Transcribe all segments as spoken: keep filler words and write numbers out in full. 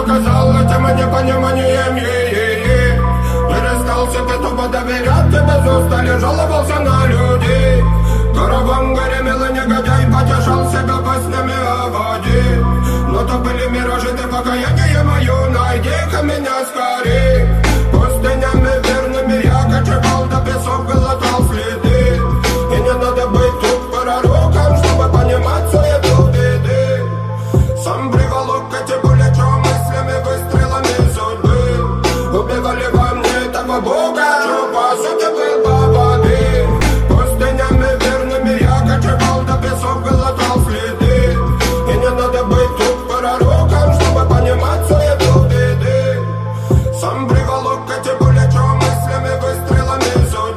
наказал этим непониманием. Е-е-е. Перестал себе тупо доверять, тебе устали, жаловался на людей. Караван горемел и негодяй, потешал себя баснями о воде. Но то были миражи, ты покаяние мое, найди-ка меня скорей. Пустынями верными я кочевал, до песок глотал следы. И не надо быть тут пророком, чтобы понимать суету беды. Сам приволок эти булечо мыслями, выстрелами судьбы. Убивали во мне того Бога, что по сути был по воды. Пустынями верными я кочевал, до песок глотал следы. И не надо быть тут пророком, чтобы понимать суету беды. Сам приволок эти булечо мыслями, выстрелами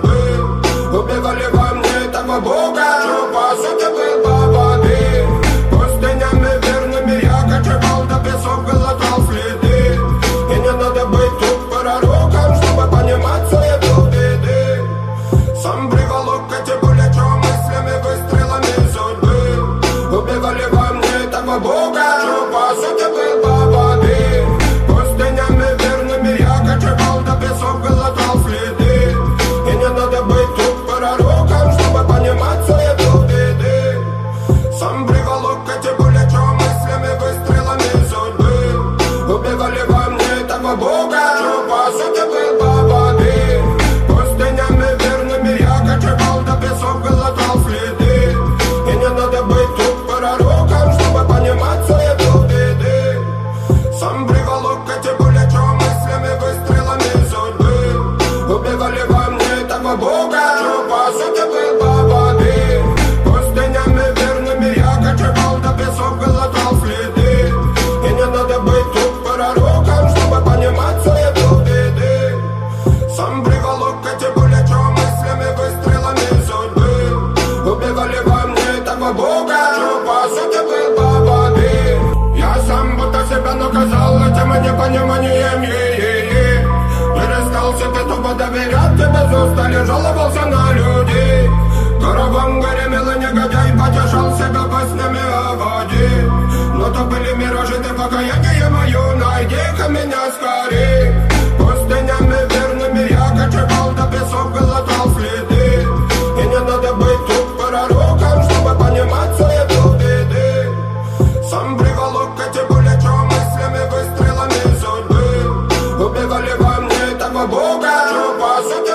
судьбы. Убивали во мне того Бога, что по сути был по воды. Пустынями верными я кочевал, до песок глотал следы. И не надо быть тут пророком, чтобы понимать суету беды. Сам приволок эти булечо мыслями, выстрелами судьбы. Убивали во мне того Бога, что по сути был по воды. Пустынями верными я кочевал, до песок глотал следы. И не надо быть тут пророком, чтобы понимать суету беды. Сам приволок эти булечо мыслями, выстрелами судьбы. Убивали во мне того Бога, что по сути был по воды. Пустынями верными я кочевал, до песок глотал следы. И не надо быть тут пророком, чтобы понимать суету беды. Сам приволок эти булечо мыслями, выстрелами судьбы. Убивали во мне того Бога, что по сути был по воды. Пустынями верными я кочевал, до песок глотал следы. И не надо быть тут пророком, чтобы понимать суету беды. Сам приволок эти булечо мыслями, выстрелами судьбы. Убивали во мне того Бога, что по сути был по воды. Я сам будто себя наказал этим непониманием. Е-е-е. Перестал себе тупо доверять, тебе устали, жаловался на людей. Караван горемел и негодяй, потешал себя баснями о воде. Но то были миражи, ты покаяние мое, найди-ка меня скорей. Пустынями верными я кочевал, до песок глотал следы. И не надо быть тут пророком, чтобы понимать суету беды. Сам приволок эти булечо мыслями, выстрелами судьбы. Убивали во мне того Бога, что по сути